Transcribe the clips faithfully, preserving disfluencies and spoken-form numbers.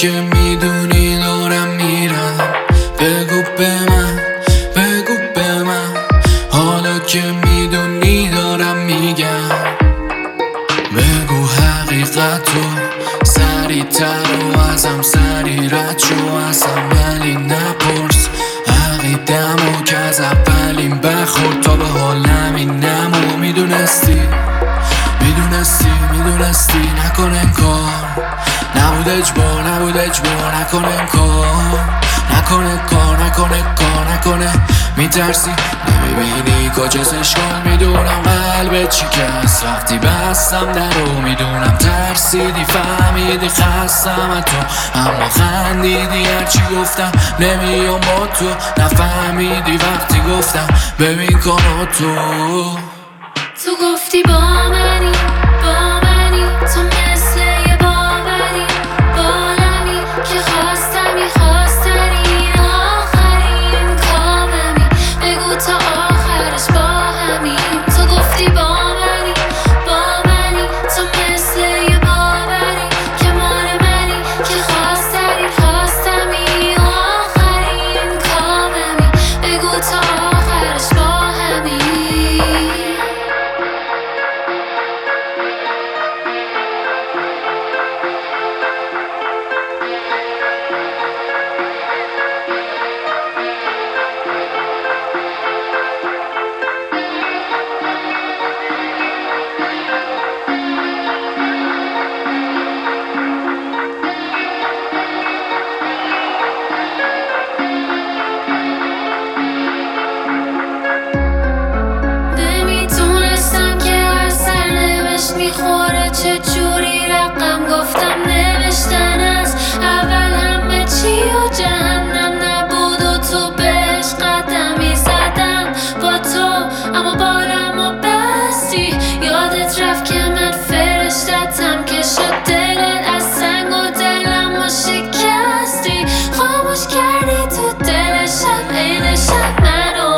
که میدونی دارم میرم، بگو به من، بگو به من، حالا که میدونی دارم میگم. بگو حقیقتو سریع‌تر و ازم سریع رد شو ازم، ولی نپرس عقیدمو که از اولین بخور تا به حال نمینم. و میدونستی میدونستی میدونستی نکن انکار، نبود اجبار نبود اجبار، نکن انکار نکنه کار نکنه کار نکنه. میترسی نمیبینی کجاست اشکال، میدونم قلبت شکست وقتی بستم درو، میدونم ترسیدی فهمیدی خستم از تو، اما خندیدی هرچی گفتم نمیام با تو. نفهمیدی وقتی گفتم ببین کارا تو. تو گفتی با منی با منی، تو مثل یه باوری بالمی که خواستمی خواستنی آخرین کاممی، بگو تا آخرش با همین. تو گفتی با منی با منی، تو مثل یه باوری که مال منی که خواستنی خواستمی آخرین کاممی، بگو تا آخرش با همین. میخوره چه جوری رقم گفتم نوشتن از اول همه چی و جهنم نبود و تو بهش قدمی زدم با تو، اما بارم و بستی. یادت رفت که من فرشتتم که شد دلت از سنگ و دلم و شکستی، خاموش کردی تو دل شب این شب منو.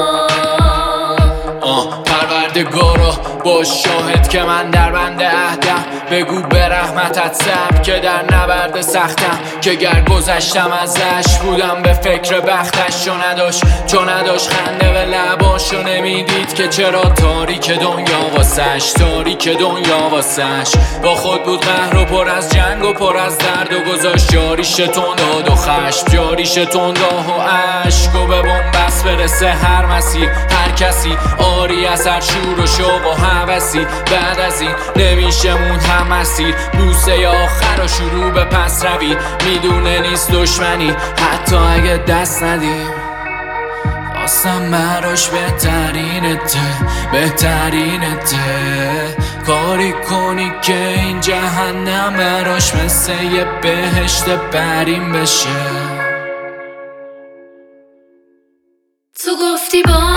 آه پروردگارا باش شاهد که من در بند عهدم، بگو به رحمتت صبر که در نبرد سختم، که گر گذشتم ازش بودم به فکر بختش، چون نداشت چون نداشت خنده به لباشو نمیدید که چرا تاریک دنیا واسش تاریک دنیا واسش. با خود بود قهر و پر از جنگ و پر از درد و گذاشت جاریش تنداد و خشم جاریش تنداه و عشق و به بنبست برسه هر مسیر هر کسی آری از هر شور و شوق و هوسی. بعد از این نمیشه موند هم مسیر، بوسه آخر و شروع به پس روی، میدونه نیست دشمنی حتی اگه دست ندیم. خواستم براش بهترینته بهترینته، کاری کنی که این جهنم براش مثل یه بهشت بریم بشه. تو گفتی با